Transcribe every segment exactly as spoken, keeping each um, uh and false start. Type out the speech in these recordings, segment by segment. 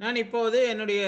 நான் இப்போது என்னுடைய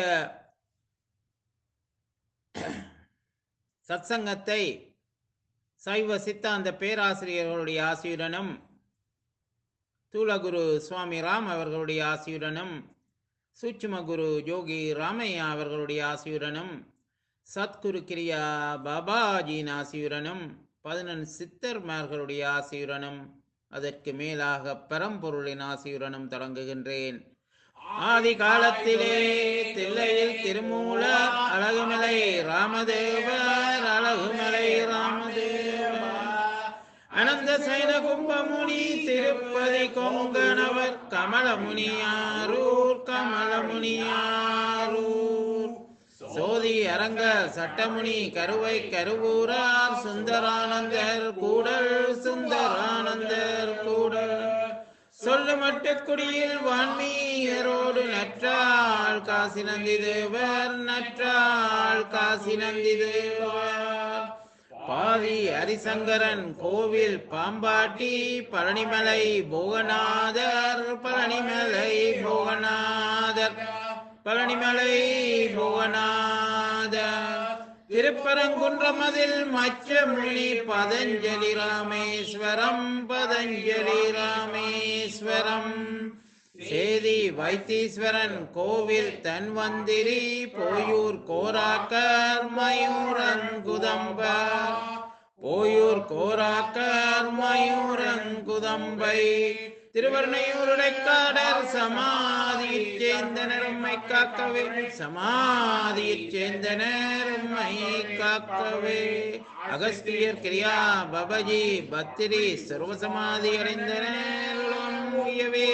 சத்சங்கத்தை சைவ சித்தாந்த பேராசிரியர்களுடைய ஆசியுடனும் தூலகுரு சுவாமி ராம் அவர்களுடைய ஆசியுடனும் சூட்சும குரு யோகி ராமையா அவர்களுடைய ஆசியுடனும் சத்குரு கிரியா பாபாஜியின் ஆசியுடனும் பதினெண் சித்தர்மார்களுடைய ஆசியுடனும் அதற்கு மேலாக பரம்பொருளின் ஆசியுடனும் தொடங்குகின்றேன். ஆதி காலத்திலே தில்லையில் திருமூல அழகுமலை ராமதேவர் அழகுமலை ராமதேவர் அனந்த சைன கும்பமுனி திருப்பதி கொங்கணவர் கமலமுனியாரூர் கமலமுனியாரூர் சோதி அரங்க சட்டமுனி கருவை கருவூரார் சுந்தரானந்தர் கூடல் சுந்தரானந்தர் கூடல் சொல்லு மட்டுக்குடியில் வான்மீயரோடு நற்றாள் காசி நந்தி தேவர் நற்றாள் காசி நந்தி தேவர் பாதி ஹரிசங்கரன் கோவில் பாம்பாட்டி பழனிமலை போகநாதர் பழனிமலை போகநாதர் பழனிமலை போகநாதர் திருப்பரங்குன்றமதில் மச்சமுனி பதஞ்சலி ராமேஸ்வரம் பதஞ்சலி ராமேஸ்வரம் சேதி வைத்தீஸ்வரன் கோவில் தன்வந்திரி போயூர் கோராக்கர் மயூரங்குதம்பர் போயூர் கோராக்கர் மயூரங்குதம்பை திருவர்ணையூருடைக்காடர் சமாதியைச் சேர்ந்தனர் உம்மை காக்கவே சமாதியைச் சேர்ந்தனர் உம்மை காக்கவே அகஸ்தியர் கிரியா பபஜி பத்திரி சர்வசமாதி அடைந்தனர் உலகம் உயவே.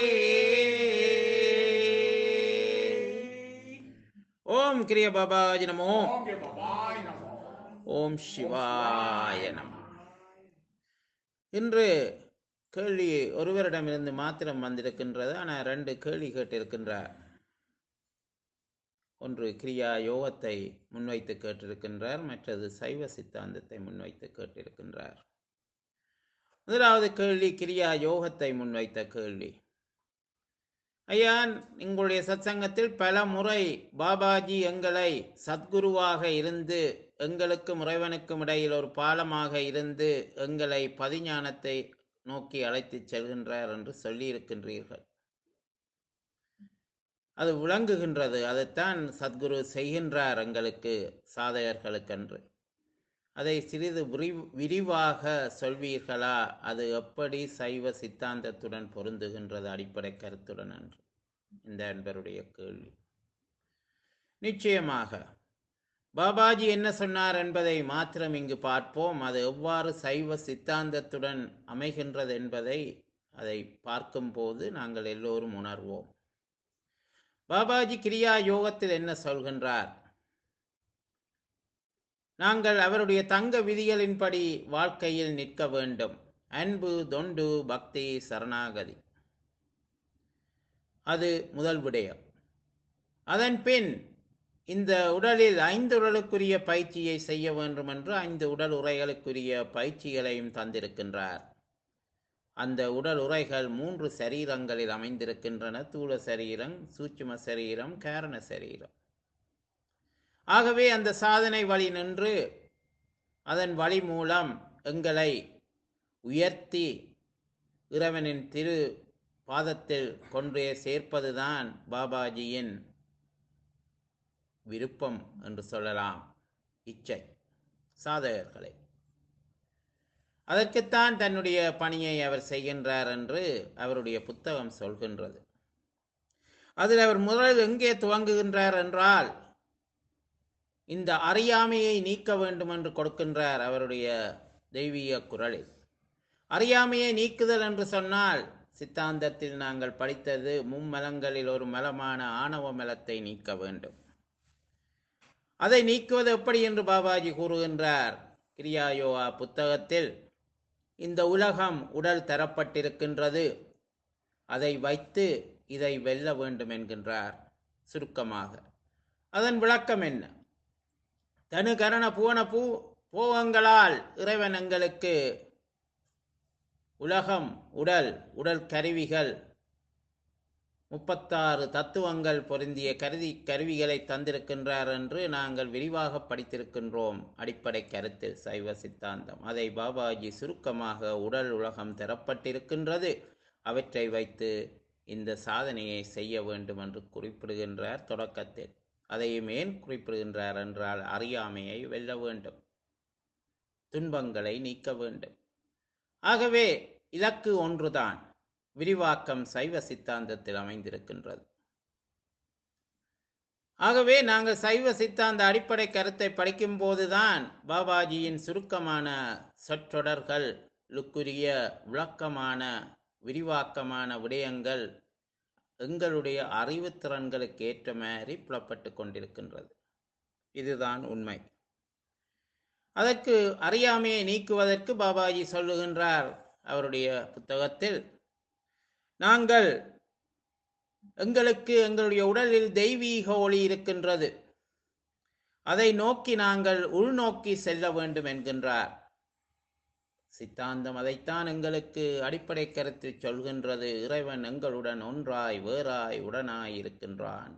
ஓம் கிரிய பாபாஜி நமோ. ஓம் சிவாய நமோ. இன்று கேள்வி ஒருவரிடமிருந்து மாத்திரம் வந்திருக்கின்றது. ஆனால் ரெண்டு கேள்வி கேட்டிருக்கின்றார். ஒன்று கிரியா யோகத்தை முன்வைத்து கேட்டிருக்கின்றார், மற்றது சைவ சித்தாந்தத்தை முன்வைத்து கேட்டிருக்கின்றார். முதலாவது கேள்வி கிரியா யோகத்தை முன்வைத்த கேள்வி. ஐயா, உங்களுடைய சத்சங்கத்தில் பல முறை பாபாஜி எங்களை சத்குருவாக இருந்து எங்களுக்கும் இறைவனுக்கும் இடையில் ஒரு பாலமாக இருந்து எங்களை பதிஞானத்தை நோக்கி அழைத்து செல்கின்றார் என்று சொல்லி இருக்கின்றீர்கள். அது விளங்குகின்றது. அதைத்தான் சத்குரு செய்கின்றார் எங்களுக்கு சாதகர்களுக்கென்று. அதை சிறிது விரி விரிவாக சொல்வீர்களா? அது எப்படி சைவ சித்தாந்தத்துடன் பொருந்துகின்றது அடிப்படை கருத்துடன் என்று இந்த அன்பருடைய கேள்வி. நிச்சயமாக பாபாஜி என்ன சொன்னார் என்பதை மாத்திரம் இங்கு பார்ப்போம். அது எவ்வாறு சைவ சித்தாந்தத்துடன் அமைகின்றது என்பதை அதை பார்க்கும்போது நாங்கள் எல்லோரும் உணர்வோம். பாபாஜி கிரியா யோகத்தில் என்ன சொல்கின்றார்? நாங்கள் அவருடைய தங்க விதிகளின்படி வாழ்க்கையில் நிற்க வேண்டும். அன்பு, தொண்டு, பக்தி, சரணாகதி, அது முதல் விடயம். அதன் பின் இந்த உடலில் ஐந்து உடலுக்குரிய பயிற்சியை செய்ய வேண்டும் என்று ஐந்து உடல் உரைகளுக்குரிய பயிற்சிகளையும் தந்திருக்கின்றார். அந்த உடல் உரைகள் மூன்று சரீரங்களில் அமைந்திருக்கின்றன. தூல சரீரம், சூட்சும சரீரம், காரண சரீரம். ஆகவே அந்த சாதனை வழி நின்று அதன் வழி மூலம் எங்களை உயர்த்தி இறைவனின் திரு பாதத்தில் கொண்டே சேர்ப்பதுதான் பாபாஜியின் விருப்பம் என்று சொல்லலாம், இச்சை சாதகர்களை. அதற்குத்தான் தன்னுடைய பணியை அவர் செய்கின்றார் என்று அவருடைய புத்தகம் சொல்கின்றது. அதில் அவர் முதலில் எங்கே துவங்குகின்றார் என்றால், இந்த அறியாமையை நீக்க வேண்டும் என்று கொடுக்கின்றார் அவருடைய தெய்வீக குரலில். அறியாமையை நீக்குதல் என்று சொன்னால், சித்தாந்தத்தில் நாங்கள் படித்தது மும்மலங்களில் ஒரு மலமான ஆணவ மலத்தை நீக்க வேண்டும். அதை நீக்குவது எப்படி என்று பாபாஜி கூறுகின்றார் கிரியா யோகா புத்தகத்தில். இந்த உலகம் உடல் தரப்பட்டிருக்கின்றது, அதை வைத்து இதை வெல்ல வேண்டும் என்கின்றார் சுருக்கமாக. அதன் விளக்கம் என்ன? தனு கரண பூவன பூ போகங்களால் இறைவன் எங்களுக்கு உலகம், உடல், உடல் கருவிகள் முப்பத்தாறு தத்துவங்கள் பொருந்திய கருதி கருவிகளை தந்திருக்கின்றார் என்று நாங்கள் விரிவாக படித்திருக்கின்றோம். அடிப்படை கருத்தில் சைவ சித்தாந்தம் அதை பாபாஜி சுருக்கமாக உடல் உலகம் தரப்பட்டிருக்கின்றது, அவற்றை வைத்து இந்த சாதனையை செய்ய வேண்டும் என்று குறிப்பிடுகின்றார் தொடக்கத்தில். அதையும் ஏன் குறிப்பிடுகின்றார் என்றால், அறியாமையை வெல்ல வேண்டும், துன்பங்களை நீக்க வேண்டும். ஆகவே இலக்கு ஒன்றுதான், விரிவாக்கம் சைவ சித்தாந்தத்தில் அமைந்திருக்கின்றது. ஆகவே நாங்கள் சைவ சித்தாந்த அடிப்படை கருத்தை படிக்கும் போதுதான் பாபாஜியின் சுருக்கமான சொற்றொடர்களுக்குரிய விளக்கமான விரிவாக்கமான விடயங்கள் எங்களுடைய அறிவுத்திறன்களுக்கு ஏற்ற மாதிரி புலப்பட்டு கொண்டிருக்கின்றது. இதுதான் உண்மை. அதற்கு அறியாமையை நீக்குவதற்கு பாபாஜி சொல்லுகின்றார் அவருடைய புத்தகத்தில், நாங்கள் எங்களுக்கு எங்களுடைய உடலில் தெய்வீக ஒளி இருக்கின்றது, அதை நோக்கி நாங்கள் உள்நோக்கி செல்ல வேண்டும் என்கின்றார். சித்தாந்தம் அதைத்தான் எங்களுக்கு அடிப்படை கருத்தில் சொல்கின்றது. இறைவன் எங்களுடன் ஒன்றாய் வேறாய் உடனாய் இருக்கின்றான்,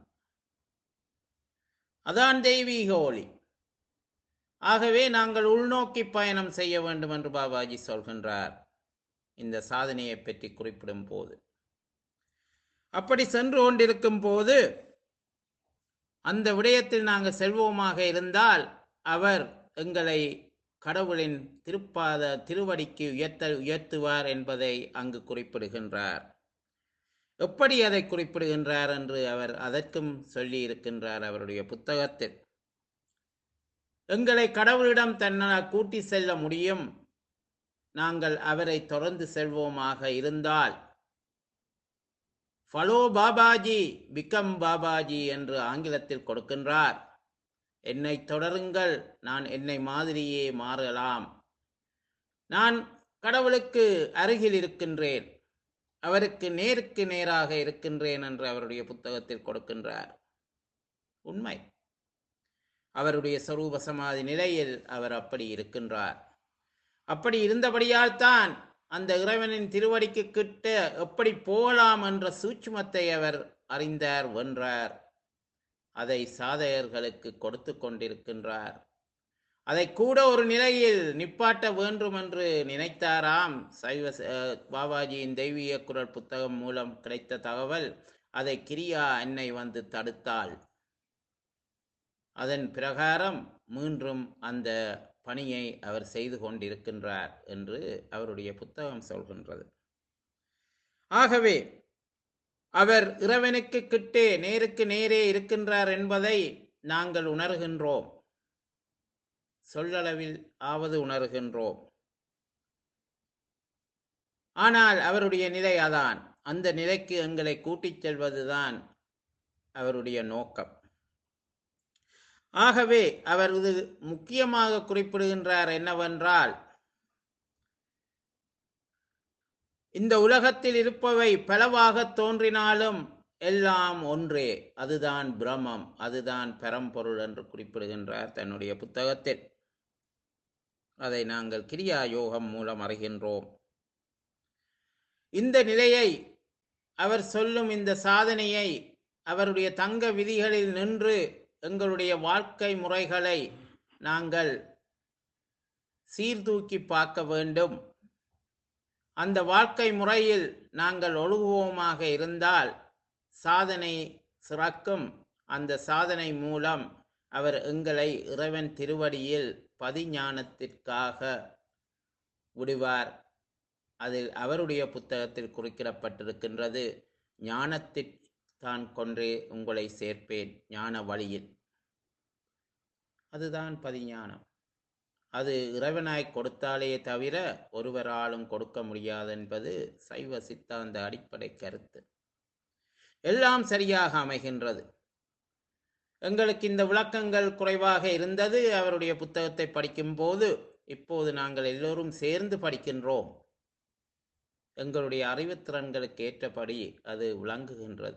அதான் தெய்வீக ஒளி. ஆகவே நாங்கள் உள்நோக்கி பயணம் செய்ய வேண்டும் என்று பாபாஜி சொல்கின்றார் இந்த சாதனையை பற்றி குறிப்பிடும் போது. அப்படி சென்று கொண்டிருக்கும் போது அந்த விடயத்தில் நாங்கள் செல்வோமாக இருந்தால் அவர் எங்களை கடவுளின் திருப்பாத திருவடிக்கு உயர்த்த உயர்த்துவார் என்பதை அங்கு குறிப்பிடுகின்றார். எப்படி அதை குறிப்பிடுகின்றார் என்று அவர் அதற்கும் சொல்லி இருக்கின்றார் அவருடைய புத்தகத்தில். எங்களை கடவுளிடம் தன்னால் கூட்டி செல்ல முடியும், நாங்கள் அவரை தொடர்ந்து செல்வோமாக இருந்தால். ஃபாலோ பாபாஜி பிகம் பாபாஜி என்று ஆங்கிலத்தில் கொடுக்கின்றார். என்னை தொடருங்கள், நான் என்னை மாதிரியே மாறலாம். நான் கடவுளுக்கு அருகில் இருக்கின்றேன், அவருக்கு நேருக்கு நேராக இருக்கின்றேன் என்று அவருடைய புத்தகத்தில் கொடுக்கின்றார். உண்மை, அவருடைய சொரூப சமாதி நிலையில் அவர் அப்படி இருக்கின்றார். அப்படி இருந்தபடியால் தான் அந்த இறைவனின் திருவடிக்கு கிட்ட எப்படி போகலாம் என்ற சூட்சுமத்தை அவர் அறிந்தார், வென்றார். அதை சாதகர்களுக்கு கொடுத்து கொண்டிருக்கின்றார். அதை கூட ஒரு நிலையில் நிப்பாட்ட வேண்டும் என்று நினைத்தாராம். சைவ பாபாஜியின் தெய்வீக குரல் புத்தகம் மூலம் கிடைத்த தகவல், அதை கிரியா அன்னை வந்து தடுத்தாள். அதன் பிரகாரம் மீண்டும் அந்த பணியை அவர் செய்து கொண்டிருக்கின்றார் என்று அவருடைய புத்தகம் சொல்கின்றது. ஆகவே அவர் இறைவனுக்கு கிட்டே நேருக்கு நேரே இருக்கின்றார் என்பதை நாங்கள் உணர்கின்றோம், சொல்லளவில் ஆவது உணர்கின்றோம். ஆனால் அவருடைய நிலை அதான். அந்த நிலைக்கு எங்களை கூட்டிச் செல்வதுதான் அவருடைய நோக்கம். ஆகவே அவர் இது முக்கியமாக குறிப்பிடுகின்றார் என்னவென்றால், இந்த உலகத்தில் இருப்பவை பலவாக தோன்றினாலும் எல்லாம் ஒன்றே, அதுதான் பிரம்மம், அதுதான் பரம்பொருள் என்று குறிப்பிடுகின்றார் தன்னுடைய புத்தகத்தில். அதை நாங்கள் கிரியா யோகம் மூலம் அறிகின்றோம். இந்த நிலையை அவர் சொல்லும் இந்த சாதனையை அவருடைய தங்க விதிகளில் நின்று எங்களுடைய வாழ்க்கை முறைகளை நாங்கள் சீர்தூக்கி பார்க்க வேண்டும். அந்த வாழ்க்கை முறையில் நாங்கள் ஒழுகுவோமாக இருந்தால் சாதனை சிறக்கும். அந்த சாதனை மூலம் அவர் எங்களை இறைவன் திருவடியில் பதிஞானத்திற்காக விடுவார். அதில் அவருடைய புத்தகத்தில் குறிப்பிடப்பட்டிருக்கின்றது, ஞானத்தில் தான் கொன்றே உங்களை சேர்ப்பேன், ஞான வழியில். அதுதான் பதிஞானம். அது இறைவனாய் கொடுத்தாலே தவிர ஒருவராலும் கொடுக்க முடியாது என்பது சைவ சித்தாந்த அடிப்படை கருத்து. எல்லாம் சரியாக அமைகின்றது. எங்களுக்கு இந்த விளக்கங்கள் குறைவாக இருந்தது அவருடைய புத்தகத்தை படிக்கும் போது. இப்போது நாங்கள் எல்லோரும் சேர்ந்து படிக்கின்றோம். எங்களுடைய அறிவுத்திறன்களுக்கு ஏற்றபடி அது விளங்குகின்றது.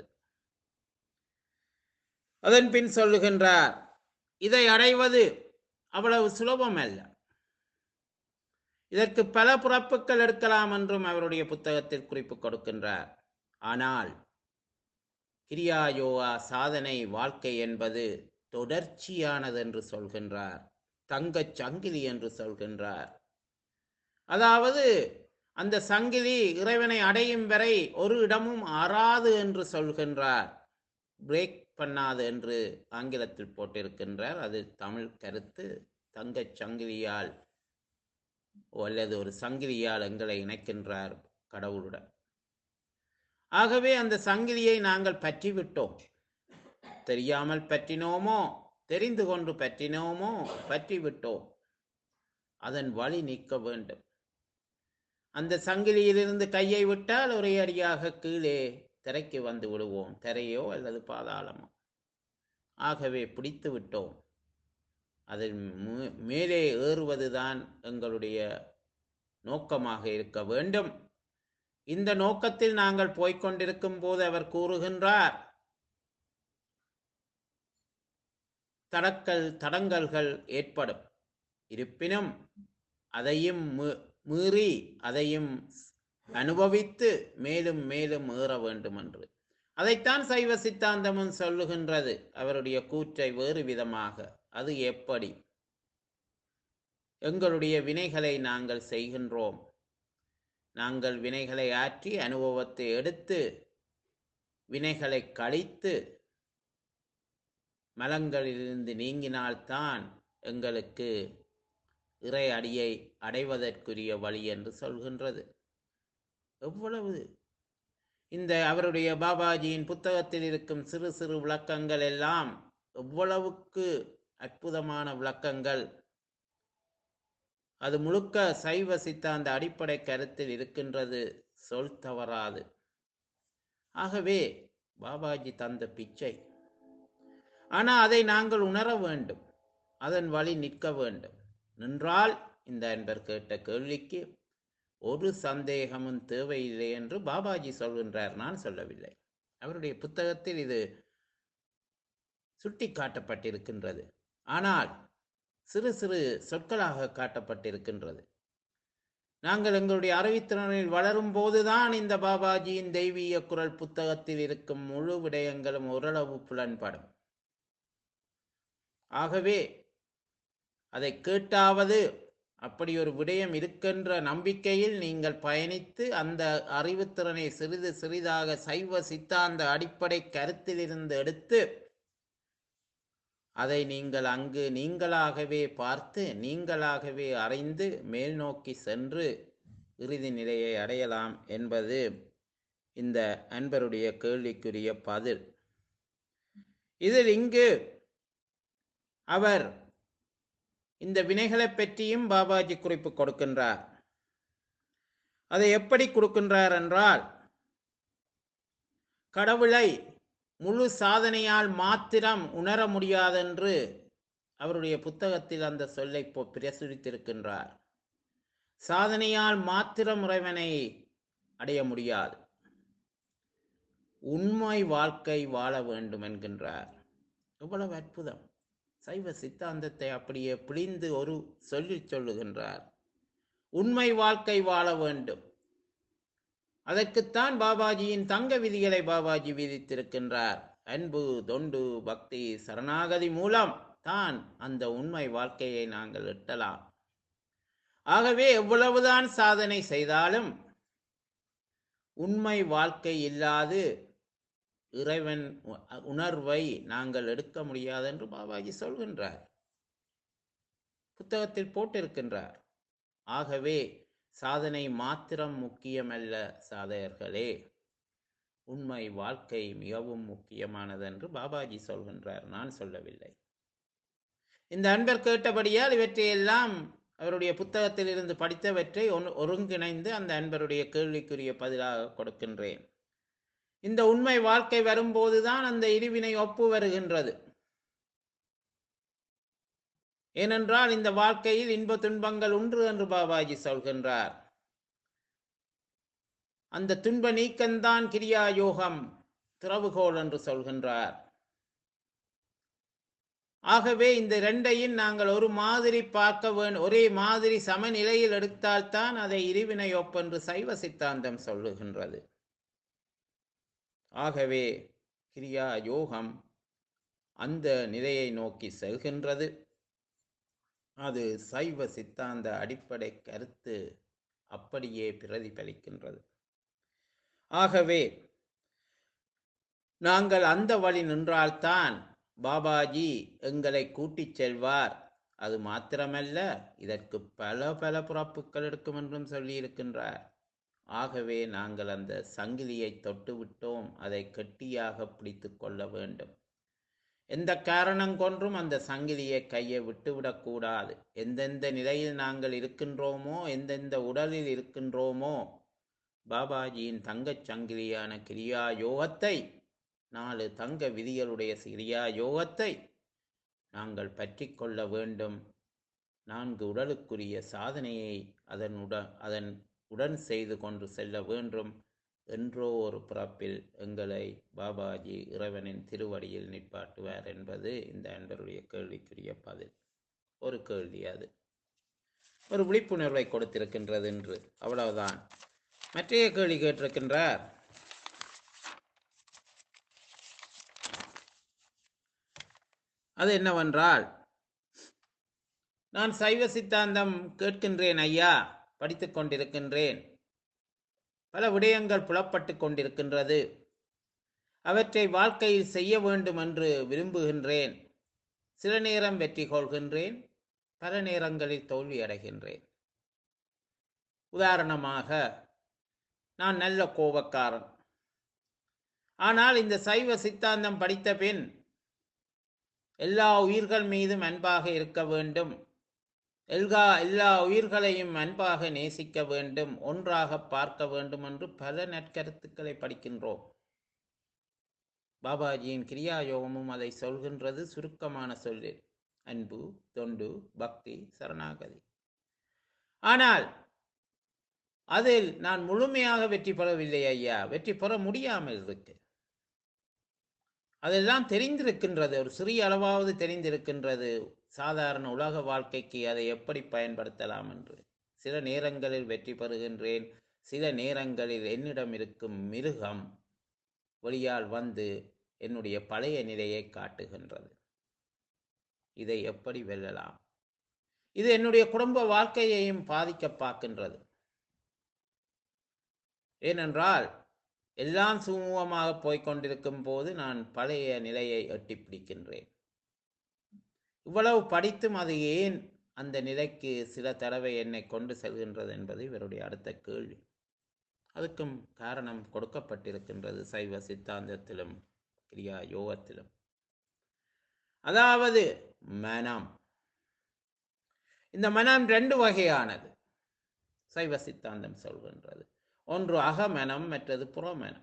அதன் பின் சொல்லுகின்றார், இதை அடைவது அவ்வளவு சுலபம் அல்ல, இதற்கு பல பிறப்புகள் எடுக்கலாம் என்றும் அவருடைய புத்தகத்தில் குறிப்பு கொடுக்கின்றார். ஆனால் கிரியாயோகா சாதனை வாழ்க்கை என்பது தொடர்ச்சியானது என்று சொல்கின்றார். தங்கச் சங்கிலி என்று சொல்கின்றார். அதாவது அந்த சங்கிலி இறைவனை அடையும் வரை ஒரு இடமும் அறாது என்று சொல்கின்றார். பிரேக் பண்ணாது என்று ஆங்கிலத்தில் போட்டிருக்கின்றார். அது தமிழ் கருத்து. தங்கச் சங்கிலியால் அல்லது ஒரு சங்கிலியால் எங்களை இணைக்கின்றார் கடவுளுடன். ஆகவே அந்த சங்கிலியை நாங்கள் பற்றிவிட்டோம். தெரியாமல் பற்றினோமோ தெரிந்து கொண்டு பற்றினோமோ பற்றிவிட்டோம். அதன் வழி நீக்க வேண்டும். அந்த சங்கிலியிலிருந்து கையை விட்டால் ஒரே அடியாக கீழே திரைக்கு வந்து விடுவோம். திரையோ அல்லது பாதாளமோ. ஆகவே பிடித்து விட்டோம். அதில் மேலே ஏறுவதுதான் எங்களுடைய நோக்கமாக இருக்க வேண்டும். இந்த நோக்கத்தில் நாங்கள் போய்கொண்டிருக்கும் போது அவர் கூறுகின்றார், தடக்கல் தடங்கல்கள் ஏற்படும். இருப்பினும் அதையும் மீறி அதையும் அனுபவித்து மேலும் மேலும் ஏற வேண்டும் என்று. அதைத்தான் சைவ சித்தாந்தமும் சொல்லுகின்றது. அவருடைய கூற்றை வேறு விதமாக, அது எப்படி? எங்களுடைய வினைகளை நாங்கள் செய்கின்றோம். நாங்கள் வினைகளை ஆற்றி அனுபவத்தை எடுத்து வினைகளை கழித்து மலங்களிலிருந்து நீங்கினால்தான் எங்களுக்கு இறை அடியை அடைவதற்குரிய வழி என்று சொல்கின்றது. எவ்வளவு இந்த அவருடைய பாபாஜியின் புத்தகத்தில் இருக்கும் சிறு சிறு விளக்கங்கள் எல்லாம் எவ்வளவுக்கு அற்புதமான விளக்கங்கள். அது முழுக்க சைவ சித்தாந்த அடிப்படை கருத்தில் இருக்கின்றது. சொல் தவறாது. ஆகவே பாபாஜி தந்த பிச்சை. ஆனால் அதை நாங்கள் உணர வேண்டும். அதன் வழி நிற்க வேண்டும். நின்றால் இந்த அன்பர் கேட்ட கேள்விக்கு ஒரு சந்தேகமும் தேவையில்லை என்று பாபாஜி சொல்கின்றார். நான் சொல்லவில்லை. அவருடைய புத்தகத்தில் இது சுட்டி காட்டப்பட்டிருக்கின்றது. ஆனால் சிறு சிறு சொற்களாக காட்டப்பட்டிருக்கின்றது. நாங்கள் எங்களுடைய அறிவித்திறனில் வளரும் போதுதான் இந்த பாபாஜியின் தெய்வீக குரல் புத்தகத்தில் இருக்கும் முழு விடயங்களும் ஓரளவு புலன்படும். ஆகவே அதை கேட்டாவது அப்படி ஒரு விடயம் இருக்கின்ற நம்பிக்கையில் நீங்கள் பயணித்து அந்த அறிவுத்திறனை சிறிது சிறிதாக சைவ சித்தாந்த அடிப்படை கருத்திலிருந்து எடுத்து அதை நீங்கள் அங்கு நீங்களாகவே பார்த்து நீங்களாகவே அறிந்து மேல் நோக்கி சென்று இறுதி நிலையை அடையலாம் என்பது இந்த அன்பருடைய கேள்விக்குரிய பதில். இதில் இங்கு அவர் இந்த வினைகளை பற்றியும் பாபாஜி குறிப்பு கொடுக்கின்றார். அதை எப்படி கொடுக்கின்றார் என்றால், கடவுளை முழு சாதனையால் மாத்திரம் உணர முடியாதென்று அவருடைய புத்தகத்தில் அந்த சொல்லை பிரசுரித்திருக்கின்றார். சாதனையால் மாத்திரம் இறைவனை அடைய முடியாது. உண்மை வாழ்க்கை வாழ வேண்டும் என்கின்றார். எவ்வளவு அற்புதம்! சைவ சித்தாந்தத்தை அப்படியே பிழிந்து ஒரு சொல்லி சொல்லுகின்றார். உண்மை வாழ்க்கை வாழ வேண்டும். அதற்குத்தான் பாபாஜியின் தங்க விதிகளை பாபாஜி விதித்திருக்கின்றார். அன்பு, தொண்டு, பக்தி, சரணாகதி மூலம் தான் அந்த உண்மை வாழ்க்கையை நாங்கள் எட்டலாம். ஆகவே எவ்வளவுதான் சாதனை செய்தாலும் உண்மை வாழ்க்கை இல்லாது இறைவன் உணர்வை நாங்கள் எடுக்க முடியாது என்று பாபாஜி சொல்கின்றார். புத்தகத்தில் போட்டிருக்கின்றார். ஆகவே சாதனை மாத்திரம் முக்கியமல்ல சாதகர்களே, உண்மை வாழ்க்கை மிகவும் முக்கியமானது என்று பாபாஜி சொல்கின்றார். நான் சொல்லவில்லை. இந்த அன்பர் கேட்டபடியால் இவற்றையெல்லாம் அவருடைய புத்தகத்தில் இருந்து படித்தவற்றை ஒருங்கிணைந்து அந்த அன்பருடைய கேள்விக்குரிய பதிலாக கொடுக்கின்றேன். இந்த உண்மை வாழ்க்கை வரும்போதுதான் அந்த இருவினை ஒப்பு வருகின்றது. ஏனென்றால் இந்த வாழ்க்கையில் இன்ப துன்பங்கள் உண்டு என்று பாபாஜி சொல்கின்றார். அந்த துன்ப நீக்கம்தான் கிரியா யோகம் திறவுகோல் என்று சொல்கின்றார். ஆகவே இந்த இரண்டையும் நாங்கள் ஒரு மாதிரி பார்க்க வேண்டும். ஒரே மாதிரி சமநிலையில் எடுத்தால்தான் அதை இருவினை ஒப்பென்று சைவ சித்தாந்தம் சொல்லுகின்றது. ஆகவே கிரியா யோகம் அந்த நிலையை நோக்கி செல்கின்றது. அது சைவ சித்தாந்த அடிப்படை கருத்து அப்படியே பிரதிபலிக்கின்றது. ஆகவே நாங்கள் அந்த வழி நின்றால்தான் பாபாஜி எங்களை கூட்டிச் செல்வார். அது மாத்திரமல்ல, இதற்கு பல பல பிறப்புகள் எடுக்கும் என்றும் சொல்லியிருக்கின்றார். ஆகவே நாங்கள் அந்த சங்கிலியை தொட்டுவிட்டோம், அதை கெட்டியாக பிடித்து கொள்ள வேண்டும். எந்த காரணம் கொன்றும் அந்த சங்கிலியை கையை விட்டுவிடக்கூடாது. எந்தெந்த நிலையில் நாங்கள் இருக்கின்றோமோ, எந்தெந்த உடலில் இருக்கின்றோமோ, பாபாஜியின் தங்கச் சங்கிலியான கிரியா யோகத்தை, நாலு தங்க விதிகளுடைய கிரியா யோகத்தை நாங்கள் பற்றி கொள்ள வேண்டும். நான்கு உடலுக்குரிய சாதனையை அதன் உடன் அதன் உடன் செய்து கொண்டு செல்ல வேண்டும். என்றோ ஒரு பிறப்பில் எங்களை பாபாஜி இறைவனின் திருவடியில் நிற்பாட்டுவார் என்பது இந்த அன்பருடைய கேள்விக்குரிய பதில். ஒரு கேள்வி, அது ஒரு விழிப்புணர்வை கொடுத்திருக்கின்றது என்று, அவ்வளவுதான். மற்றைய கேள்வி கேட்டிருக்கின்றார். அது என்னவென்றால், நான் சைவ சித்தாந்தம் கேட்கின்றேன் ஐயா, படித்துக் கொண்டிருக்கின்றேன். பல விடயங்கள் புலப்பட்டு கொண்டிருக்கின்றது. அவற்றை வாழ்க்கையில் செய்ய வேண்டும் என்று விரும்புகின்றேன். சில நேரம் வெற்றி கொள்கின்றேன், பல நேரங்களில் தோல்வி அடைகின்றேன். உதாரணமாக, நான் நல்ல கோபக்காரன். ஆனால் இந்த சைவ சித்தாந்தம் படித்த பின் எல்லா உயிர்கள் மீதும் அன்பாக இருக்க வேண்டும், எல்லா எல்லா உயிர்களையும் அன்பாக நேசிக்க வேண்டும், ஒன்றாக பார்க்க வேண்டும் என்று பல நற்கருத்துக்களை படிக்கின்றோம். பாபாஜியின் கிரியா யோகமும் அதை சொல்கின்றது சுருக்கமான சொல்லில்: அன்பு, தொண்டு, பக்தி, சரணாகதி. ஆனால் அதில் நான் முழுமையாக வெற்றி பெறவில்லை ஐயா, வெற்றி பெற முடியாமல் இருக்கு. அதெல்லாம் தெரிந்திருக்கின்றது, ஒரு சிறிய அளவாவது தெரிந்திருக்கின்றது, சாதாரண உலக வாழ்க்கைக்கு அதை எப்படி பயன்படுத்தலாம் என்று. சில நேரங்களில் வெற்றி பெறுகின்றேன், சில நேரங்களில் என்னிடம் இருக்கும் மிருகம் வெளியால் வந்து என்னுடைய பழைய நிலையை காட்டுகின்றது. இதை எப்படி வெல்லலாம்? இது என்னுடைய குடும்ப வாழ்க்கையையும் பாதிக்க பார்க்கின்றது. ஏனென்றால் எல்லாம் சுமூகமாக போய்கொண்டிருக்கும் போது நான் பழைய நிலையை எட்டி பிடிக்கின்றேன். இவ்வளவு படித்தும் அது ஏன் அந்த நிலைக்கு சில தடவை என்னை கொண்டு செல்கின்றது என்பது இவருடைய அடுத்த கேள்வி. அதுக்கும் காரணம் கொடுக்கப்பட்டிருக்கின்றது சைவ சித்தாந்தத்திலும் கிரியா யோகத்திலும். அதாவது மனம். இந்த மனம் ரெண்டு வகையானது சைவ சித்தாந்தம் சொல்கின்றது. ஒன்று அகமனம், மற்றது புறமனம்.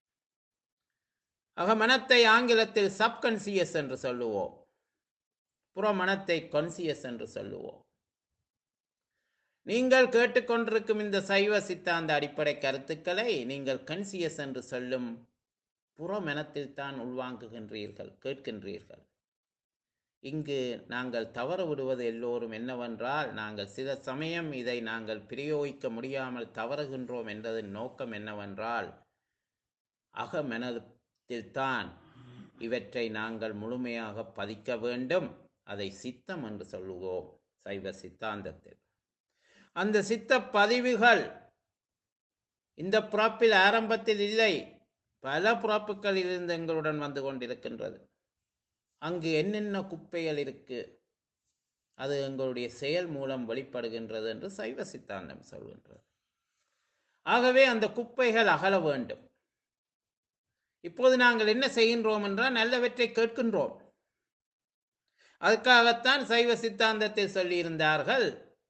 அகமனத்தை ஆங்கிலத்தில் சப்கான்சியஸ் என்று சொல்லுவோம், புறமனத்தை கான்சியஸ் என்று சொல்லுவோம். நீங்கள் கேட்டுக்கொண்டிருக்கும் இந்த சைவ சித்தாந்த அடிப்படை கருத்துக்களை நீங்கள் கான்சியஸ் என்று சொல்லும் புறமனத்தில் தான் உள்வாங்குகின்றீர்கள், கேட்கின்றீர்கள். இங்கு நாங்கள் தவற விடுவது எல்லோரும் என்னவென்றால், நாங்கள் சில சமயம் இதை நாங்கள் பிரயோகிக்க முடியாமல் தவறுகின்றோம் என்பதன் நோக்கம் என்னவென்றால், அகமனத்தில் தான் இவற்றை நாங்கள் முழுமையாக பதிக்க வேண்டும். அதை சித்தம் என்று சொல்லுவோம் சைவ சித்தாந்தத்தில். அந்த சித்த பதிவுகள் இந்த பிறப்பில் ஆரம்பத்தில் இல்லை, பல பிறப்புகளில் இருந்து எங்களுடன் வந்து கொண்டிருக்கின்றது. அங்கு என்னென்ன குப்பைகள் இருக்கு, அது எங்களுடைய செயல் மூலம் வெளிப்படுகின்றது என்று சைவ சித்தாந்தம் சொல்கின்றது. ஆகவே அந்த குப்பைகள் அகல வேண்டும். இப்போது நாங்கள் என்ன செய்கின்றோம் என்றால், நல்லவற்றை கேட்கின்றோம். அதுக்காகத்தான் சைவ சித்தாந்தத்தில் சொல்லியிருந்தார்கள்,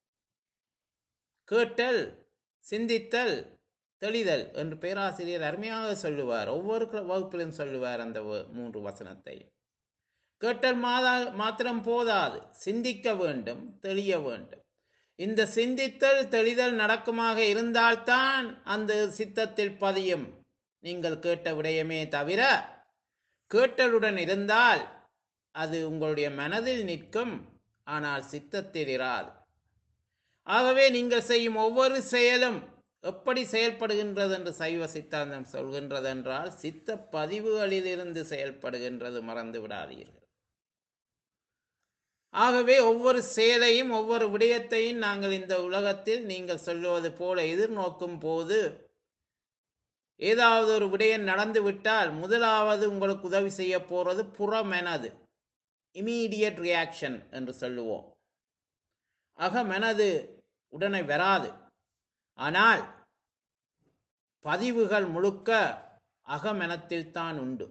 கேட்டல், சிந்தித்தல், தெளிதல் என்று பேராசிரியர் அருமையாக சொல்லுவார். ஒவ்வொரு வகுப்பிலும் சொல்லுவார் அந்த மூன்று வசனத்தை. கேட்டல் மாதா மாத்திரம் போதாது, சிந்திக்க வேண்டும், தெளிய வேண்டும். இந்த சிந்தித்தல் தெளிதல் நடக்குமாக இருந்தால்தான் அந்த சித்தத்தில் பதியும் நீங்கள் கேட்ட விடயமே தவிர, கேட்டலுடன் இருந்தால் அது உங்களுடைய மனதில் நிற்கும், ஆனால் சித்தத்தில் இராது. ஆகவே நீங்கள் செய்யும் ஒவ்வொரு செயலும் எப்படி செயல்படுகின்றது என்று சைவ சித்தாந்தம் சொல்கின்றது என்றால் சித்த பதிவுகளிலிருந்து செயல்படுகின்றது, மறந்து விடாதீர்கள். ஆகவே ஒவ்வொரு செயலையும் ஒவ்வொரு விடயத்தையும் நாங்கள் இந்த உலகத்தில் நீங்கள் சொல்லுவது போல எதிர்நோக்கும் போது ஏதாவது ஒரு விடயம் நடந்து விட்டால் முதலாவது உங்களுக்கு உதவி செய்ய போறது புறமெனது, இமீடியட் ரியாக்ஷன் என்று சொல்லுவோம். அகமெனது உடனே வராது. ஆனால் பதிவுகள் முழுக்க அகமெனத்தில் தான் உண்டு.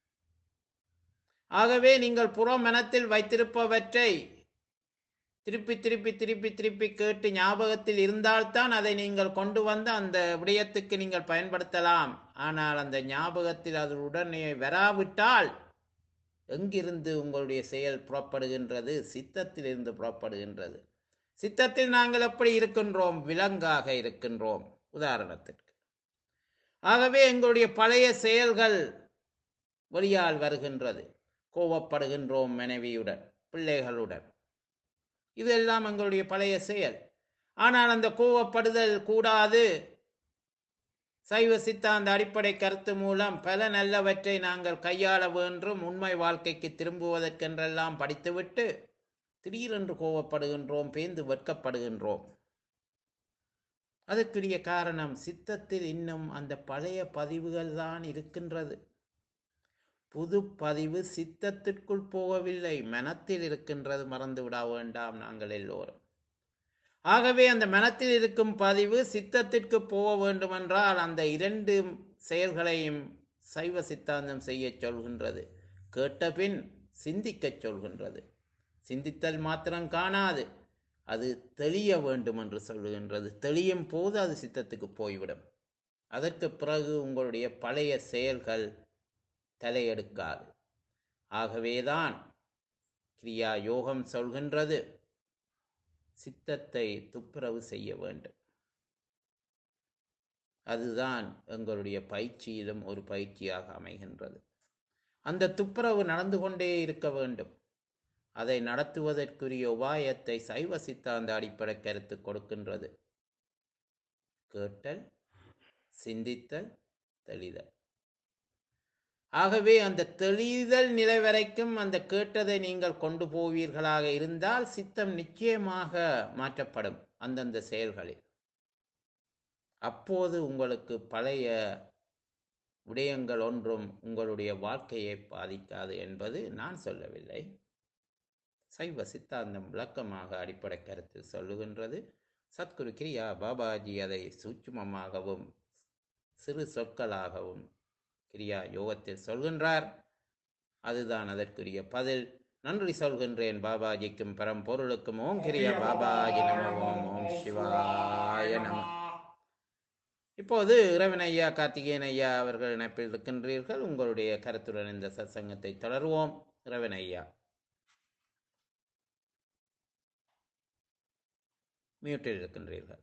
ஆகவே நீங்கள் புறமெனத்தில் வைத்திருப்பவற்றை திருப்பி திருப்பி திருப்பி திருப்பி கேட்டு ஞாபகத்தில் இருந்தால்தான் அதை நீங்கள் கொண்டு வந்து அந்த விடயத்துக்கு நீங்கள் பயன்படுத்தலாம். ஆனால் அந்த ஞாபகத்தில் அது உடனே வராவிட்டால் எங்கிருந்து உங்களுடைய செயல் புறப்படுகின்றது? சித்தத்தில் இருந்து புறப்படுகின்றது. சித்தத்தில் நாங்கள் எப்படி இருக்கின்றோம்? விலங்காக இருக்கின்றோம் உதாரணத்திற்கு. ஆகவே எங்களுடைய பழைய செயல்கள் வெளியால் வருகின்றது. கோபப்படுகின்றோம் மனைவியுடன், பிள்ளைகளுடன், இதெல்லாம் எங்களுடைய பழைய செயல். ஆனால் அந்த கோபப்படுதல் கூடாது. சைவ சித்தாந்த அடிப்படை கருத்து மூலம் பல நல்லவற்றை நாங்கள் கையாள வேண்டும், உண்மை வாழ்க்கைக்கு திரும்புவதற்கென்றெல்லாம் படித்துவிட்டு திடீரென்று கோபப்படுகின்றோம், பேந்து வெட்கப்படுகின்றோம். அதற்குரிய காரணம் சித்தத்தில் இன்னும் அந்த பழைய பதிவுகள் தான் இருக்கின்றது. புது பதிவு சித்தத்திற்குள் போகவில்லை, மனத்தில் இருக்கின்றது. மறந்து விட வேண்டாம் நாங்கள் எல்லோரும். ஆகவே அந்த மனத்தில் இருக்கும் பதிவு சித்தத்திற்கு போக வேண்டுமென்றால் அந்த இரண்டு செயல்களையும் சைவ சித்தாந்தம் செய்ய சொல்கின்றது. கேட்ட பின் சிந்திக்க சொல்கின்றது. சிந்தித்தல் மாத்திரம் காணாது, அது தெளிய வேண்டும் என்று சொல்லுகின்றது. தெளியும் போது அது சித்தத்துக்கு போய்விடும். அதற்கு பிறகு உங்களுடைய பழைய செயல்கள் தலையெடுக்காது. ஆகவேதான் கிரியா யோகம் சொல்கின்றது சித்தத்தை துப்புரவு செய்ய வேண்டும். அதுதான் எங்களுடைய பயிற்சியிலும் ஒரு பயிற்சியாக அமைகின்றது. அந்த துப்புரவு நடந்து கொண்டே இருக்க வேண்டும். அதை நடத்துவதற்குரிய உபாயத்தை சைவ சித்தாந்த அடிப்படை கருத்து கொடுக்கின்றது. கேட்டல், சிந்தித்தல், தெளிதல். ஆகவே அந்த தெளிதல் நிலை வரைக்கும் அந்த கேட்டதை நீங்கள் கொண்டு போவீர்களாக இருந்தால் சித்தம் நிச்சயமாக மாற்றப்படும் அந்தந்த செயல்களில். அப்போது உங்களுக்கு பழைய விடயங்கள் ஒன்றும் உங்களுடைய வாழ்க்கையை பாதிக்காது என்பது நான் சொல்லவில்லை. சைவ சித்தாந்தம் விளக்கமாக அடிப்படை கருத்தில் சொல்லுகின்றது. சத்குரு கிரியா பாபாஜி அதை சூட்சுமமாகவும் சிறு சொற்களாகவும் கிரியா யோகத்தில் சொல்கின்றார். அதுதான் அதற்குரிய பதில். நன்றி சொல்கின்றேன் பாபாஜிக்கும் பரம்பொருளுக்கும். ஓம் கிரியா பாபாஜி நம. ஓம் ஓம் சிவாய நம. இப்போது இரவன் ஐயா, கார்த்திகேயன் ஐயா அவர்கள் இணைப்பில் இருக்கின்றீர்கள். உங்களுடைய கருத்துடன் இந்த சத்சங்கத்தை தொடருவோம். இரவன் ஐயா மியூட்டில் இருக்கின்றீர்கள்.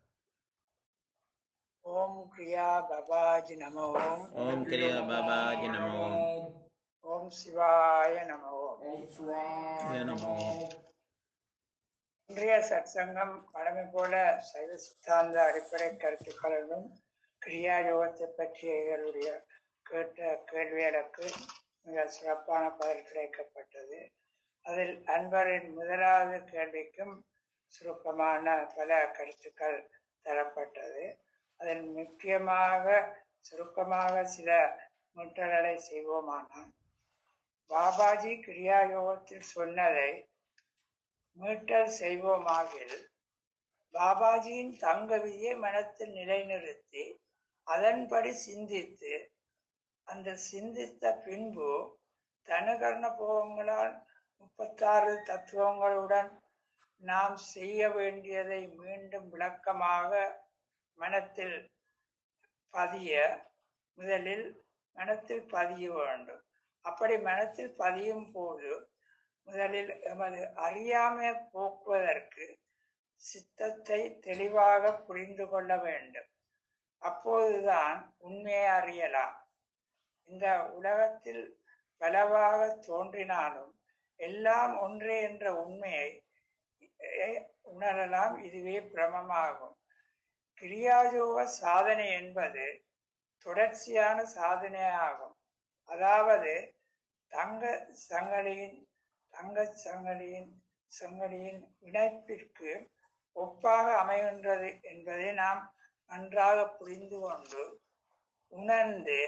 ஓம் கிரியா பாபாஜி நம. ஓம் ஓம் கிரியா பாபாஜி நம. ஓம் ஓம் சிவாய நம. ஓம் நம. இன்றைய சத்சங்கம் பழமை போல சைவ சித்தாந்த அடிப்படை கருத்துக்களுடன் கிரியா யோகத்தை பற்றிய எங்களுடைய கேட்ட கேள்விகளுக்கு மிக சிறப்பான பதில் கிடைக்கப்பட்டது. அதில் அன்பரின் முதலாவது கேள்விக்கும் சுருக்கமான பல கருத்துக்கள் தரப்பட்டது. அதில் முக்கியமாக சுருக்கமாக சில முற்றல்களை செய்வோமானால், பாபாஜி கிரியா யோகத்தில் சொன்னதை மீட்டல் செய்வோமாகில் பாபாஜியின் தங்க விதியை மனத்தில் நிலைநிறுத்தி அதன்படி சிந்தித்து அந்த சிந்தித்த பின்பு தனுகரண போகங்களால் முப்பத்தாறு தத்துவங்களுடன் நாம் செய்ய வேண்டியதை மீண்டும் விளக்கமாக மனத்தில் பதிய முதலில் மனத்தில் பதிய வேண்டும். அப்படி மனத்தில் பதியும் போது முதலில் எமது அறியாமை போக்குவதற்கு சித்தத்தை தெளிவாக புரிந்து கொள்ள வேண்டும். அப்போதுதான் உண்மையை அறியலாம். இந்த உலகத்தில் பலவாக தோன்றினாலும் எல்லாம் ஒன்றே என்ற உண்மையை உணரலாம். இதுவே பிரமமாகும். கிரியாயோக சாதனை என்பது தொடர்ச்சியான சாதனையாகும். அதாவது தங்க சங்கலியின் தங்க சங்கலியின் சங்கலியின் இணைப்பிற்கு ஒப்பாக அமைகின்றது என்பதை நாம் நன்றாக புரிந்து கொண்டு உணர்ந்து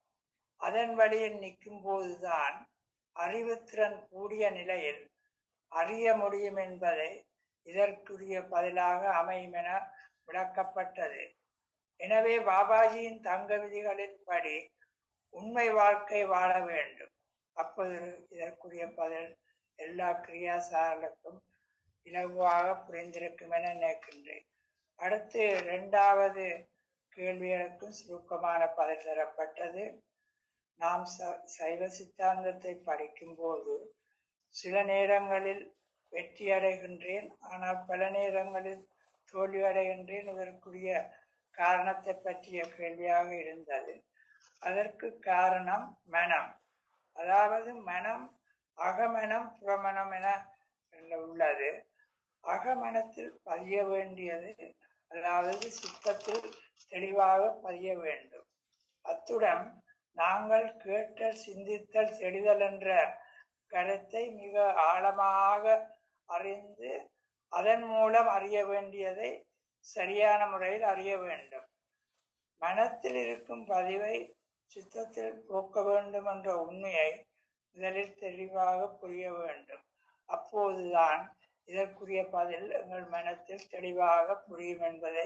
அதன் வழியில் நிற்கும் போதுதான் அறிவுத்திறன் கூடிய நிலையில் அறிய முடியும் என்பதை இதற்குரிய பதிலாக அமையும் என விளக்கப்பட்டது. எனவே பாபாஜியின் தங்க விதிகளின் படி உண்மை வாழ்க்கை வாழ வேண்டும். அப்போது இதற்குரிய பதில் எல்லா கிரியாசாரர்களுக்கும் இலகுவாக புரிந்திருக்கும் என நினைக்கின்றேன். அடுத்து இரண்டாவது கேள்விகளுக்கும் சுருக்கமான பதில் தரப்பட்டது. நாம் சைவ சித்தாந்தத்தை படிக்கும் போது சில நேரங்களில் வெற்றி அடைகின்றேன், ஆனால் பல நேரங்களில் தோல்வி அடைகின்றேன். இதற்குரிய காரணத்தை பற்றிய கேள்வியாக இருந்தது. அதற்கு காரணம் மனம். அதாவது மனம் அகமனம் புறமனம் என உள்ளது. அகமனத்தில் பதிய வேண்டியது, அதாவது சித்தத்தில் தெளிவாக பதிய வேண்டும். அத்துடன் நாங்கள் கேட்டல் சிந்தித்தல் செடிதல் என்ற கருத்தை மிக ஆழமாக அறிந்து அதன் மூலம் அறிய வேண்டியதை சரியான முறையில் அறிய வேண்டும். மனத்தில் இருக்கும் பதிவை சித்தத்தில் போக்க வேண்டும் என்ற உண்மையை முதலில் தெளிவாக புரிய வேண்டும். அப்போதுதான் இதற்குரிய பதில் எங்கள் மனத்தில் தெளிவாக புரியும் என்பதை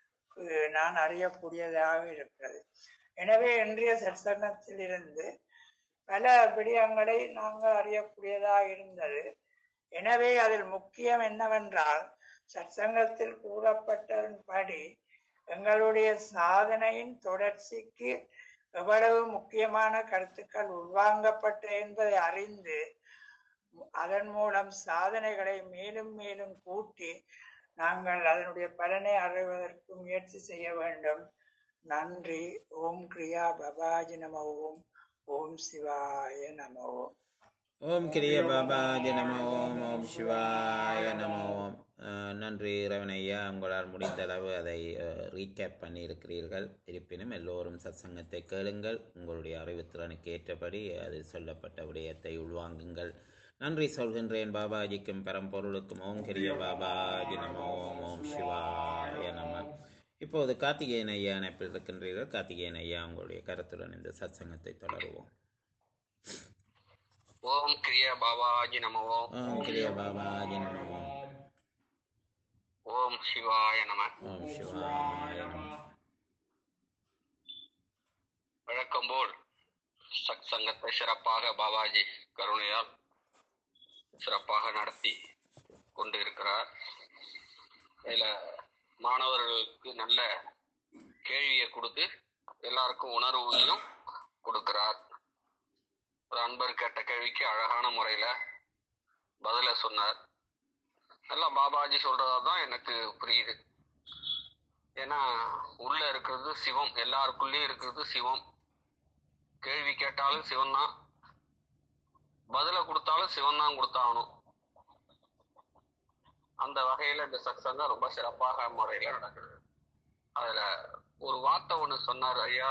நான் அறியக்கூடியதாக இருக்கிறது. எனவே இன்றைய சத்சங்கத்தில் இருந்து பல விடயங்களை நாங்கள் அறியக்கூடியதாக இருந்தது. எனவே அதில் முக்கியம் என்னவென்றால், சத்சங்கத்தில் கூறப்பட்டதன்படி எங்களுடைய சாதனையின் தொடர்ச்சிக்கு எவ்வளவு முக்கியமான கருத்துக்கள் உள்வாங்கப்பட்ட என்பதை அறிந்து அதன் மூலம் சாதனைகளை மேலும் மேலும் கூட்டி நாங்கள் அதனுடைய பலனை அடைவதற்கு முயற்சி செய்ய வேண்டும். நன்றி. ஓம் கிரியா பாபாஜி நம ஓம். ஓம் சிவாய நம ஓம். ஓம் கிரிய பாபாஜி நம ஓம். ஓம் சிவாய நம ஓம். நன்றி ரவணையா, உங்களால் முடிந்த அளவு அதை ரீகேப் பண்ணியிருக்கிறீர்கள். இருப்பினும் எல்லோரும் சத்சங்கத்தை கேளுங்கள், உங்களுடைய அறிவுத்திறனுக்கு ஏற்றபடி அதில் சொல்லப்பட்ட விடயத்தை உள்வாங்குங்கள். நன்றி சொல்கின்றேன் பாபாஜிக்கும் பரம்பொருளுக்கும். ஓம் கிரிய பாபாஜி நம ஓம். ஓம் சிவாய நம. இப்போது கார்த்திகேயன் ஐயா இணைப்பில் இருக்கின்றீர்கள். கார்த்திகேயன் ஐயா, உங்களுடைய கருத்துடன் இந்த சத்சங்கத்தை தொடருவோம். ஓம் கிரிய பாபாஜி நம ஓம். ஓம் கிரிய பாபாஜி நம ஓம். ஓம் சிவாய நம. ஓம் சிவாய நம. வழக்கம் போல் சத்சங்கத்தை சிறப்பாக பாபாஜி கருணையால் சிறப்பாக நடத்தி கொண்டு இருக்கிறார். இதுல மாணவர்களுக்கு நல்ல கேள்வியை கொடுத்து எல்லாருக்கும் உணர்வையும் கொடுக்கிறார். ஒரு அன்பர் கேட்ட கேள்விக்கு அழகான முறையில பதில சொன்னார். எல்லாம் பாபாஜி சொல்றதாதான் எனக்கு புரியுது. ஏன்னா உள்ள இருக்கிறது சிவம், எல்லாருக்குள்ளேயும் இருக்கிறது சிவம். கேள்வி கேட்டாலும் சிவன் தான், பதில கொடுத்தாலும் சிவன் தான் கொடுத்தாகணும். அந்த வகையில இந்த சத்சங்கம் ரொம்ப சிறப்பாக முறையில நடக்குது. அதுல ஒரு வார்த்தை ஒண்ணு சொன்னார் ஐயா,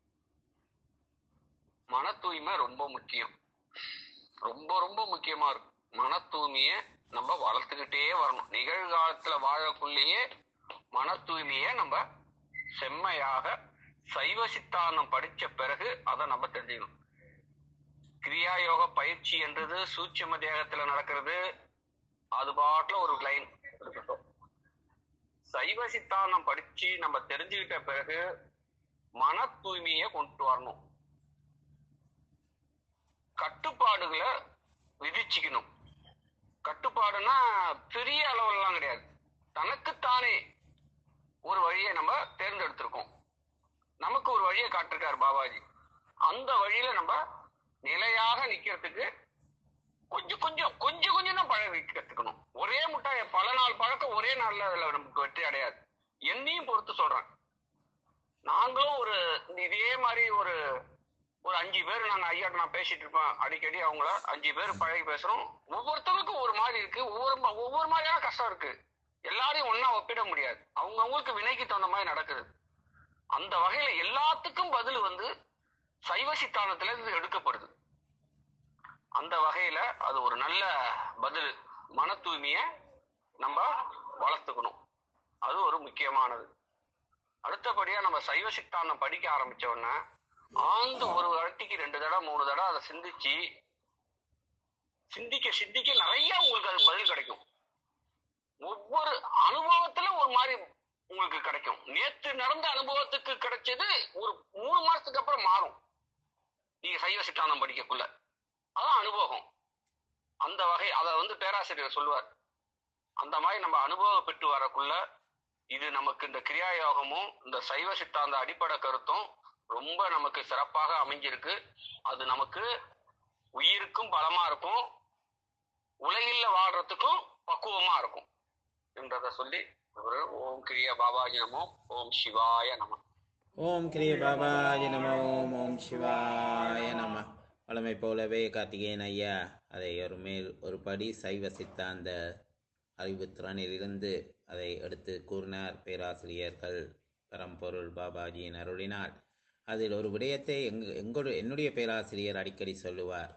மன தூய்மை ரொம்ப முக்கியம், ரொம்ப ரொம்ப முக்கியமா இருக்கு. மன தூய்மையை நம்ம வளர்த்துக்கிட்டே வரணும். நிகழ்காலத்துல வாழக்குள்ளேயே மன தூய்மையை நம்ம செம்மையாக சைவ சித்தாந்தம் படிச்ச பிறகு அதை நம்ம தெரிஞ்சுக்கணும். கிரியா யோக பயிற்சி என்றது சூட்சும தேகத்துல நடக்கிறது, அது பாட்டுல ஒரு லைன் இருக்கட்டும். சைவ சித்தாந்தம் படிச்சு நம்ம தெரிஞ்சுக்கிட்ட பிறகு மன தூய்மையை கொண்டு வரணும். கட்டுப்பாடுகளை விதிச்சுக்கணும். கட்டுப்பாடுனா பெரிய அளவுலாம் கிடையாது, தனக்குத்தானே ஒரு வழியை நம்ம தேர்ந்தெடுத்திருக்கோம். நமக்கு ஒரு வழியை காட்டிருக்காரு பாபாஜி. அந்த வழியில நம்ம நிலையாக நிக்கிறதுக்கு கொஞ்சம் கொஞ்சம் கொஞ்சம் கொஞ்சம் தான் பழக கத்துக்கணும். ஒரே முட்டாய பல நாள் பழக்கம் ஒரே நாள்ல அதுல நமக்கு வெற்றி அடையாது. என்னையும் பொறுத்து சொல்றேன். நாங்களும் ஒரு இதே மாதிரி ஒரு ஒரு அஞ்சு பேர் நாங்க ஐயாட்ட நான் பேசிட்டு இருப்பேன் அடிக்கடி. அவங்கள அஞ்சு பேர் பழகி பேசுறோம். ஒவ்வொருத்தருக்கும் ஒரு மாதிரி இருக்கு, ஒவ்வொரு ஒவ்வொரு மாதிரியான கஷ்டம் இருக்கு. எல்லாரையும் ஒன்னா ஒப்பிட முடியாது. அவங்க அவங்களுக்கு வினைக்கு தகுந்த மாதிரி நடக்குது. அந்த வகையில எல்லாத்துக்கும் பதில் வந்து சைவ சித்தாந்தத்துல இருந்து எடுக்கப்படுது. அந்த வகையில அது ஒரு நல்ல பதில். மன தூய்மைய நம்ம வளர்த்துக்கணும், அது ஒரு முக்கியமானது. அடுத்தபடியா நம்ம சைவ சித்தாந்தம் படிக்க ஆரம்பிச்ச உடனே ஆழ்ந்து ஒரு வாட்டிக்கு ரெண்டு தடவை மூணு தடவை அதை சிந்திச்சு சிந்திக்க சிந்திக்க நிறைய உங்களுக்கு அது பதில் கிடைக்கும். ஒவ்வொரு அனுபவத்துல ஒரு மாதிரி உங்களுக்கு கிடைக்கும். நேற்று நடந்த அனுபவத்துக்கு கிடைச்சது ஒரு மூணு மாசத்துக்கு அப்புறம் மாறும் நீங்க சைவ சித்தாந்தம் படிக்கக்குள்ள. அதான் அனுபவம். அந்த வகை அதை வந்து பேராசிரியர் சொல்லுவார். அந்த மாதிரி நம்ம அனுபவம் பெற்று வரக்குள்ள இது நமக்கு இந்த கிரியா யோகமும் இந்த சைவ சித்தாந்த அடிப்படை கருத்தும் ரொம்ப நமக்கு சிறப்பாக அமைஞ்சிருக்கு. அது நமக்கு உயிருக்கும் பலமா இருக்கும், உலகில வாழ்றதுக்கும் பக்குவமா இருக்கும் என்றதை சொல்லி ஓம் கிரிய பாபாஜி நமோ, ஓம் சிவாய நம. ஓம் கிரிய பாபாஜி நமோ, ஓம் சிவாய நம. வழமை போலவே கார்த்திகேயன் ஐயா அதை ஒரு மேல் ஒரு படி சைவ சித்தாந்த அறிவுத்திறனிலிருந்து அதை எடுத்து கூறினார். பேராசிரியர்கள் பரம்பொருள் பாபாஜியின் அருளினார். அதில் ஒரு விடயத்தை எங் எங்களுடைய என்னுடைய பேராசிரியர் அடிக்கடி சொல்லுவார்.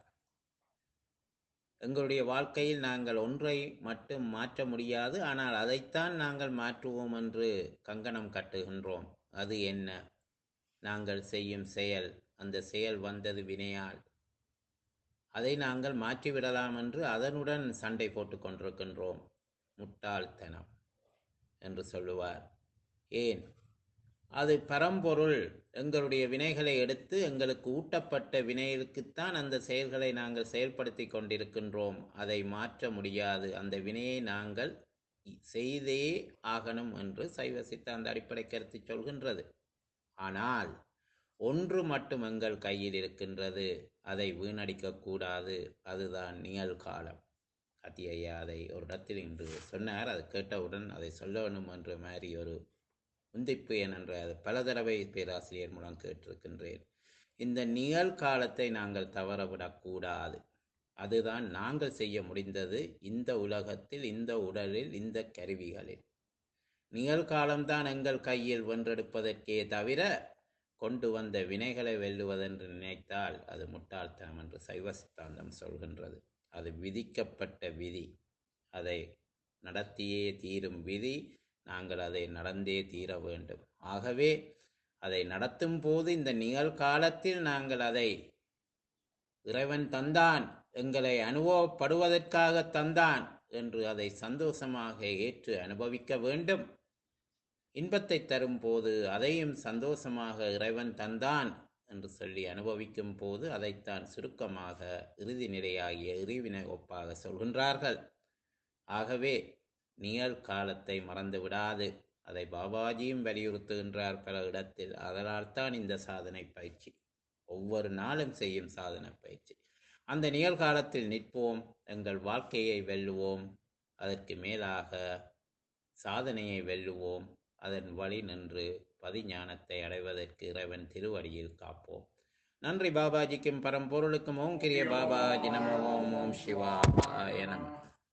எங்களுடைய வாழ்க்கையில் நாங்கள் ஒன்றை மட்டும் மாற்ற முடியாது, ஆனால் அதைத்தான் நாங்கள் மாற்றுவோம் என்று கங்கணம் கட்டுகின்றோம். அது என்ன? நாங்கள் செய்யும் செயல். அந்த செயல் வந்தது வினையால். அதை நாங்கள் மாற்றிவிடலாம் என்று அதனுடன் சண்டை போட்டு கொண்டிருக்கின்றோம். முட்டாள்தனம் என்று சொல்லுவார். ஏன்? அது பரம்பொருள் எங்களுடைய வினைகளை எடுத்து எங்களுக்கு ஊட்டப்பட்ட வினைகளுக்குத்தான் அந்த செயல்களை நாங்கள் செயல்படுத்தி கொண்டிருக்கின்றோம். அதை மாற்ற முடியாது. அந்த வினையை நாங்கள் செய்தே ஆகணும் என்று சைவ சித்தாந்த அடிப்படை கருத்து சொல்கின்றது. ஆனால் ஒன்று மட்டும் எங்கள் கையில் இருக்கின்றது, அதை வீணடிக்க கூடாது. அதுதான் நிகழ்காலம். கத்தியையா அதை ஒரு இடத்தில் இன்று சொன்னார். அதை கேட்டவுடன் அதை சொல்ல வேண்டும் என்ற மாதிரி ஒரு உந்திப்பு ஏனென்ற அது பல தடவை பேராசிரியர் மூலம் கேட்டிருக்கின்றேன். இந்த நிகழ்காலத்தை நாங்கள் தவறவிடக்கூடாது. அதுதான் நாங்கள் செய்ய முடிந்தது இந்த உலகத்தில், இந்த உடலில், இந்த கருவிகளில். நிகழ்காலம்தான் எங்கள் கையில் வென்றெடுப்பதற்கே தவிர கொண்டு வந்த வினைகளை வெல்லுவதென்று நினைத்தால் அது முட்டாள்தனம் என்று சைவ சித்தாந்தம் சொல்கின்றது. அது விதிக்கப்பட்ட விதி, அதை நடத்தியே தீரும் விதி. நாங்கள் அதை நடந்தே தீர வேண்டும். ஆகவே அதை நடத்தும் போது இந்த நிகழ்காலத்தில் நாங்கள் அதை இறைவன் தந்தான், எங்களை அனுபவப்படுவதற்காக தந்தான் என்று அதை சந்தோஷமாக ஏற்று அனுபவிக்க வேண்டும். இன்பத்தை தரும் போது அதையும் சந்தோஷமாக இறைவன் தந்தான் என்று சொல்லி அனுபவிக்கும் போது அதைத்தான் சுருக்கமாக இறுதி நிலையாகிய இறைவினை ஒப்பாக சொல்கின்றார்கள். ஆகவே நிகழ்காலத்தை மறந்து விடாது. அதை பாபாஜியும் வலியுறுத்துகின்றார் பல இடத்தில். அதனால் தான் இந்த சாதனை பயிற்சி, ஒவ்வொரு நாளும் செய்யும் சாதனை பயிற்சி. அந்த நிகழ்காலத்தில் நிற்போம், எங்கள் வாழ்க்கையை வெல்லுவோம். அதற்கு மேலாக சாதனையை வெல்லுவோம். அதன் வழி நின்று பதிஞானத்தை அடைவதற்கு இறைவன் திருவடியில் காப்போம். நன்றி பாபாஜிக்கும் பரம்பொருளுக்கும். ஓம் கிரிய பாபாஜி நமோ, ஓம் சிவாய நம.